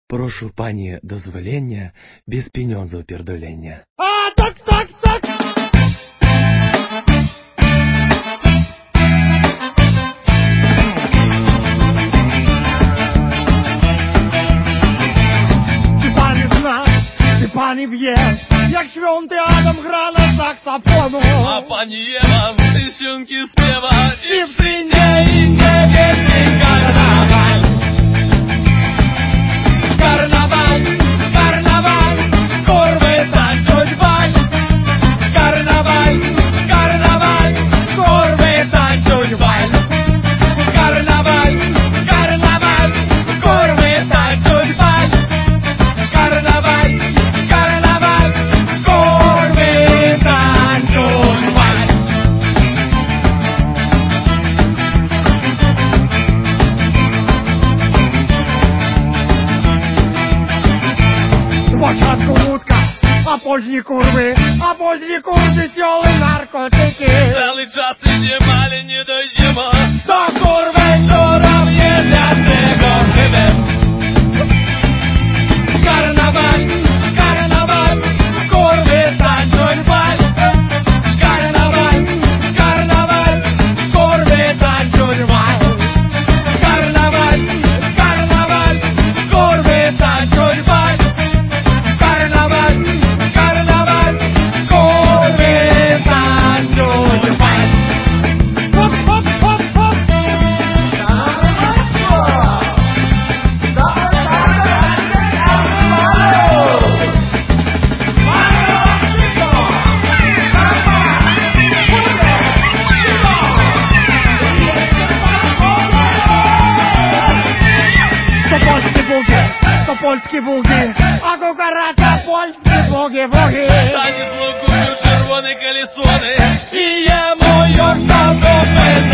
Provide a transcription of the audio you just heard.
Прошу пані дозволення без пеньонзу пердолення. А, так. Чи пані зна, чи пані в'є, як święty Адам gra na saksofonu. A pani Ewa w tysiąki śpiewa I wszędzie inne wielki karnawał. Karnawał, karnawał, kurwy tańczyć wal. Karnawał, karnawał, kurwy tańczyć wal. Karnawał, karnawał, kurwy tańczyć wal. Karnawał, karnawał, kurwy tańczyć wal. Спочатку вудка, а позні курви, сьоли наркотики. Cały czas nie mali, nie dojdziemy. Do kurwy cudownie dlaczego żywe. Karnawał, karnawał, kurwy tańczą bal. Karnawał, karnawał, kurwy tańczą bal. Karnawał, karnawał, kurwy tańczą bal. Karnawał, karnawał, kurwy tańczą bal. Hop, hop, hop, hop. To polskie bugi, a kukaracha polskie bugi. Тані з лукою червоні колесони. І йому już dawno bez